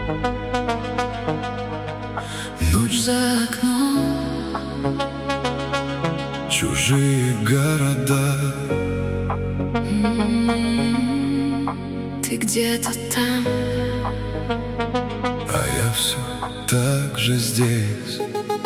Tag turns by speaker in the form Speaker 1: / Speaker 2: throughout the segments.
Speaker 1: Ночь за окном,
Speaker 2: чужие города.
Speaker 1: Ты где-то там,
Speaker 2: А я все так же здесь.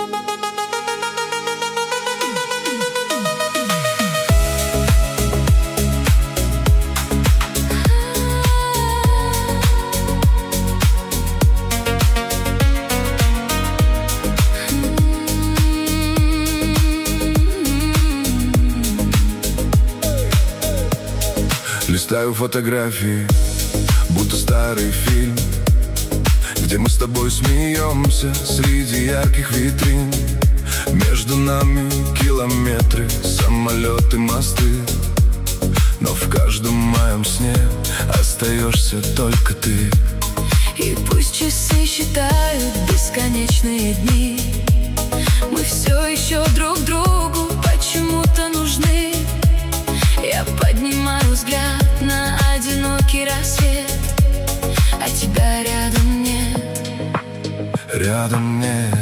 Speaker 2: Листаю фотографии, будто старый фильм, где мы с тобой смеемся среди ярких витрин. Между нами километры, самолеты, мосты, но в каждом моем сне остаешься только ты.
Speaker 1: и пусть часы считают бесконечные дни, мы все еще друг другу почему-то нужны. Я поднимаю взгляд на одинокий рассвет, а тебя рядом нет.
Speaker 2: Рядом нет.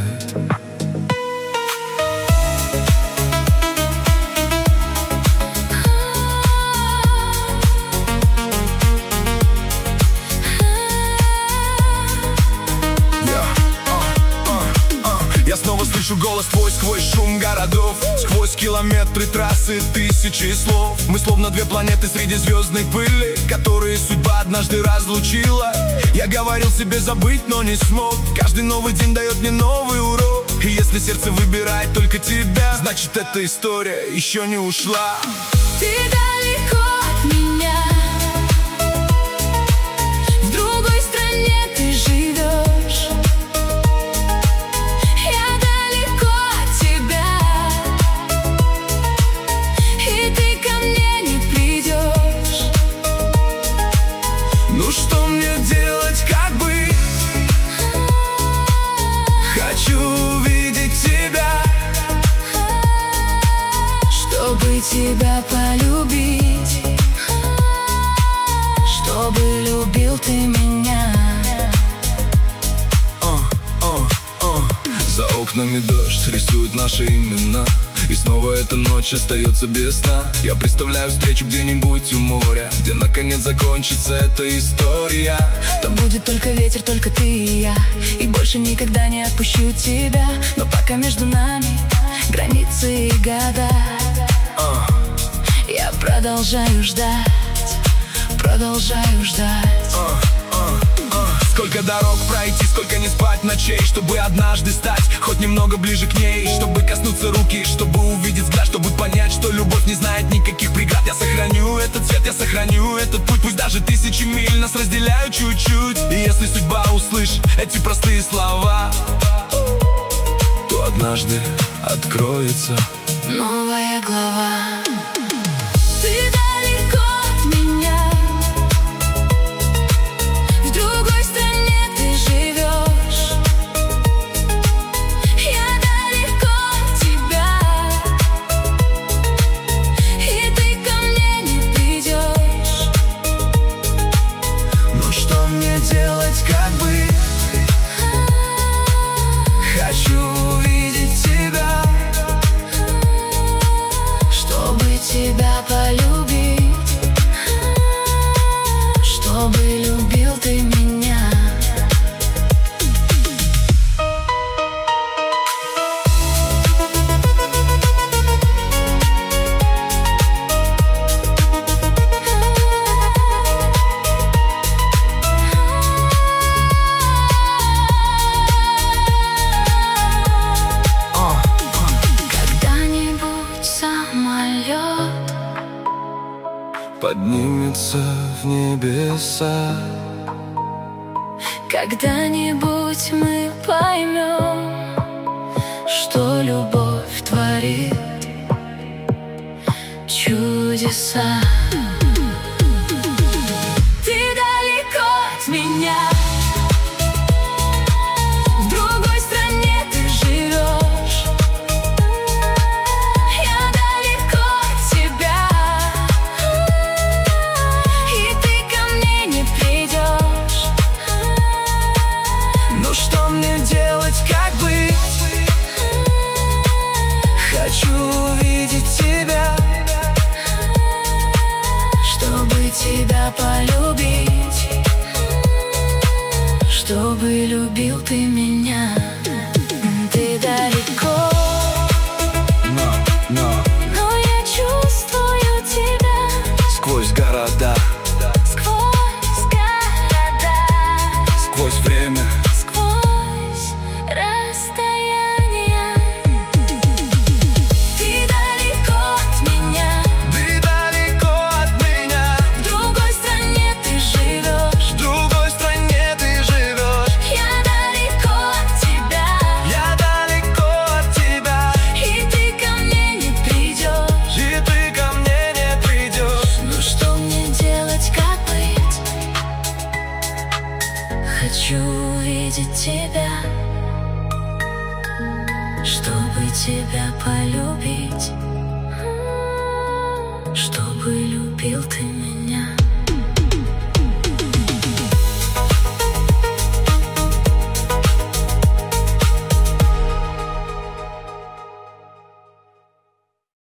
Speaker 3: Я снова слышу голос твой сквозь шум городов, сквозь километры трассы, тысячи слов. Мы словно две планеты среди звездной пыли, которые судьба однажды разлучила. Я говорил себе забыть, но не смог. Каждый новый день дает мне новый урок. И если сердце выбирает только тебя, значит эта история еще не ушла.
Speaker 1: Ты далеко от меня, в другой стране ты живешь. Я далеко от тебя, и ты ко мне не придешь.
Speaker 3: Ну что мне делать, как быть? Хочу увидеть тебя,
Speaker 1: чтобы тебя полюбить, чтобы любил ты меня.
Speaker 2: За окнами дождь рисует наши имена, и снова эта ночь остается без сна. Я представляю встречу где-нибудь у моря, где наконец закончится эта история.
Speaker 1: Там будет только ветер, только ты и я, и больше никогда не отпущу тебя. Но пока между нами границы и года, я продолжаю ждать, продолжаю ждать.
Speaker 3: Сколько дорог пройти, сколько не спать ночей, чтобы однажды стать хоть немного ближе к ней, чтобы коснуться руки, чтобы увидеть взгляд, чтобы понять, что любовь не знает никаких преград. Я сохраню этот цвет, я сохраню этот путь, пусть даже тысячи миль нас разделяют чуть-чуть. И если судьба услышит эти простые слова,
Speaker 2: то однажды откроется
Speaker 1: новая глава. Ты далеко от меня, в другой стране ты живешь. Я далеко от тебя, и ты ко мне не придешь.
Speaker 3: ну что мне делать, как быть? Хочу увидеть тебя,
Speaker 1: чтобы тебя полюбить, чтобы любил ты меня. Когда-нибудь самолет
Speaker 2: поднимется в небеса.
Speaker 1: когда-нибудь мы поймем, что любовь творит чудеса. Ты далеко от меня, в другой стране ты живешь. Я далеко от тебя, и ты ко мне не придешь. тебя полюбить, чтобы любил ты меня. Ты далеко, но я чувствую тебя
Speaker 3: сквозь города,
Speaker 1: сквозь города,
Speaker 3: сквозь время,
Speaker 1: сквозь расстояние. Ты далеко от меня,
Speaker 3: ты далеко от меня.
Speaker 1: в другой стране ты живешь,
Speaker 3: В другой стране ты живешь.
Speaker 1: я далеко от тебя,
Speaker 3: Я далеко от тебя,
Speaker 1: и ты ко мне не придешь.
Speaker 3: и ты ко мне не придешь.
Speaker 1: Ну что мне делать, как быть? Хочу увидеть тебя, чтобы тебя полюбить, чтобы любил ты меня.